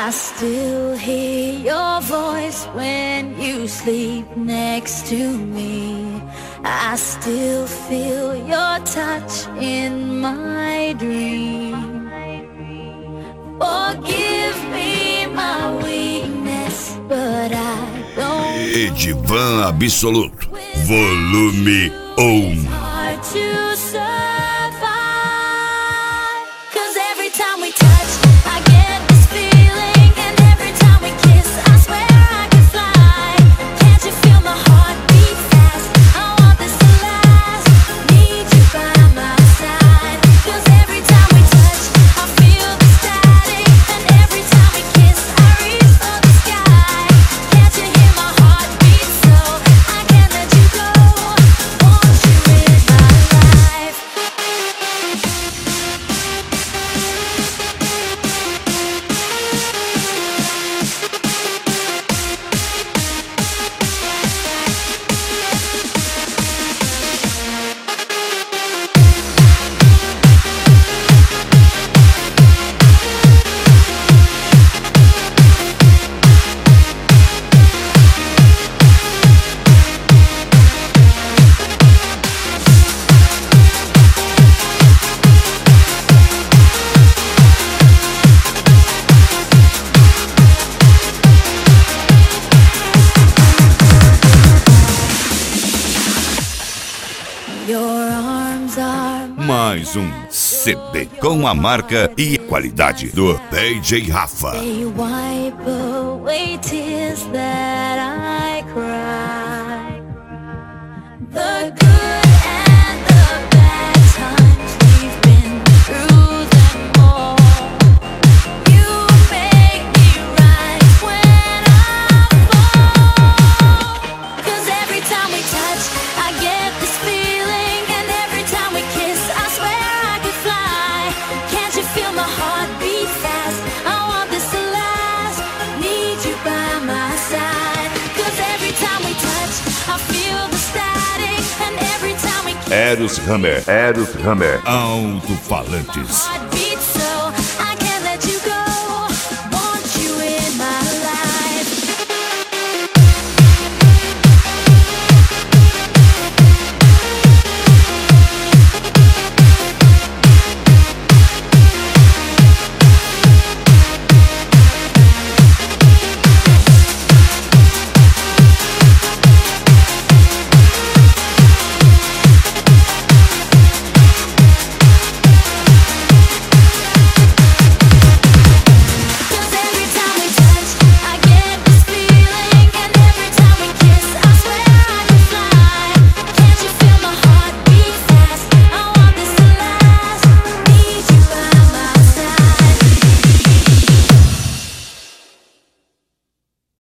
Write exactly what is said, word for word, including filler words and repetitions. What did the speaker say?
I still hear your voice when you sleep next to me. I still feel your touch in my dream. Forgive me my weakness, but I don't. Edivan Absoluto, volume um. Hard to survive, 'cause every time we touch, I get this feeling, and every time we kiss, I swear I could fly. Can't you feel my heart beat fast? I want this to last. Need you by my side, 'cause every time we touch, I feel the static, and every time we kiss, I reach for the sky. Can't you hear my heart beat so I can't let you go? Want you in my life. Your arms are Mais um C D com a marca e qualidade do D J Rafa. They wipe away tears that I cry. The good and the bad times, we've been through them all. You make me rise when I fall. 'Cause every time we touch, I get this feeling, and every time we kiss, I swear I could fly. Can't you feel my heart beat fast? I want this to last. Need you by my side, 'cause every time we touch, I feel the static, and every time we kiss, Eros Hammer, Eros Hammer, alto-falantes. heart